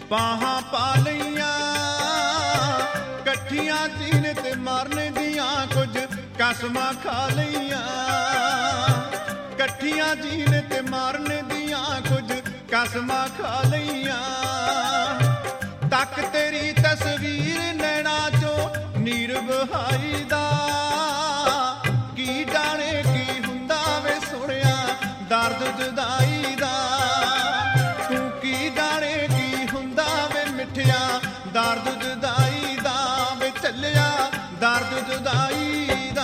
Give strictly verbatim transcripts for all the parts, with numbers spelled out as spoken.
बाहां पा लईयां कट्ठियां जीने ते मारने दियां कुछ कसमां खा लईयां कट्ठियां जीने ते मारने दियां कुछ कसमां खा लईयां तक तेरी तस्वीर नैना चो नीर बहाई दा की जाने की हुंदा वे सुनिया दर्द जुदाई दा तू की जाने की हुंदा वे मिठिया दर्द जुदाई दा वे चलिया दर्द जुदाई दा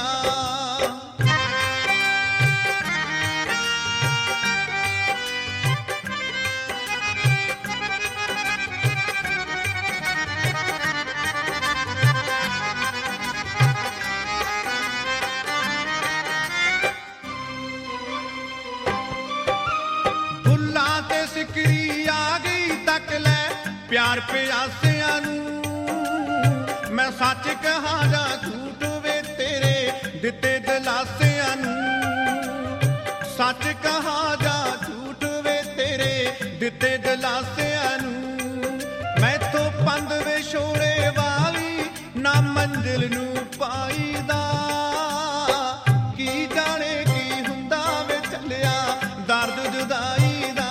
सिकरी आ गई तक लै प्यार प्यासिया नूं मैं सच कहा जा झूठ वे तेरे दिते दिलासिया नूं सच कहा जा झूठ वे तेरे दिते दिलासिया नूं मैं तो पंद वे छोड़े वाली ना मंजिल नूं पाई दा की जाने की हुंदा वे चलिया दर्द जुदाई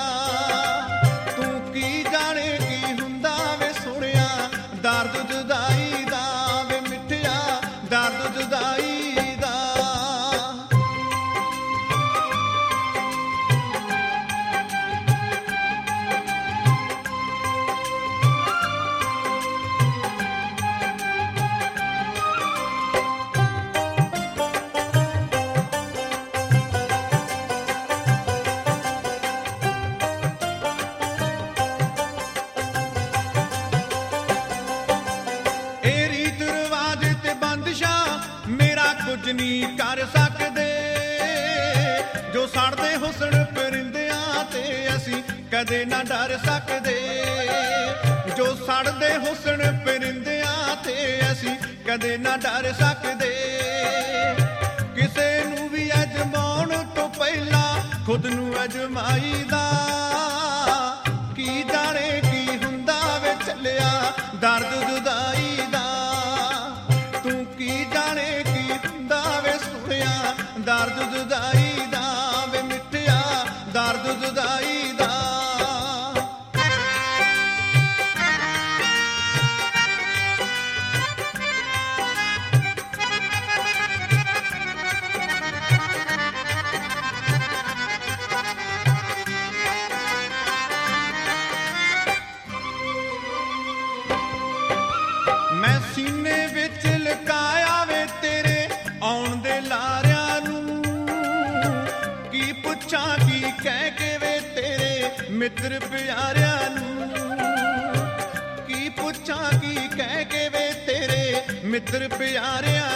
दर्द जुदाई दा वे मिठिया दर्द जुदाई दा कुछ नहीं कर सकते जो साढ़े हुस्न परिंदियां ते असी कदे ना डर सकते जो साढ़े हुस्न परिंदियां ते असी कदे ना डर सकते किसे नू भी अजमाउण तो पहला खुद नू अजमाई दा की जाने की हुंदा वे चलिया दर्द जुदाई दा तू की जाने दर्द जुदाई दा वे मिठिया दर्द जुदाई दा मैं सीने विच लकाया वे तेरे आउण दे लारिया की कह के वे तेरे मित्र प्यारिया की पुछा की कह के वे तेरे मित्र प्यारिया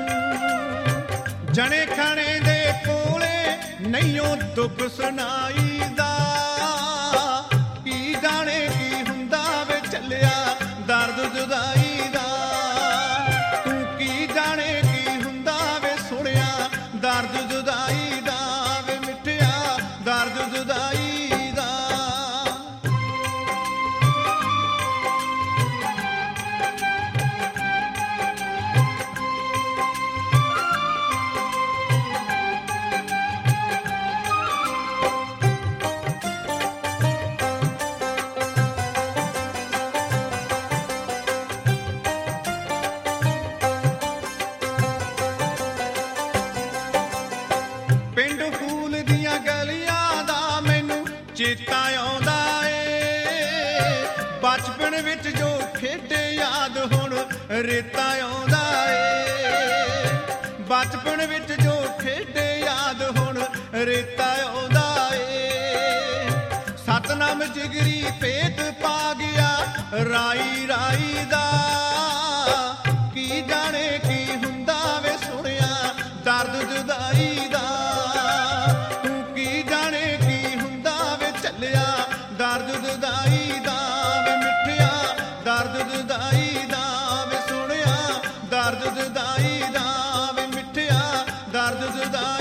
जने खाने दे कोले नहींओ दुख सुनाई दा की जाने की हुंदा वे चलिया दर्द जुदाई दा तू की जाने की हुंदा वे सुनिया दर्द जुदाई दा दर्द जुदाई दा पिंड फूल दियां गलियां चेता आउंदा ए बचपन विच जो खेडे याद हुण रेता आउंदा ए बचपन विच जो खेडे याद हुण रेता आउंदा ए सतनाम जिगरी पेट पा गया राई राई दा की जाने की हुंदा वे सुनिया दर्द जुदाई दा तू की जाने दर्द जुदाई दा वे मिठिया दर्द जुदाई दा वे सुनिया दर्द जुदाई दा वे मिठिया दर्द जुदाई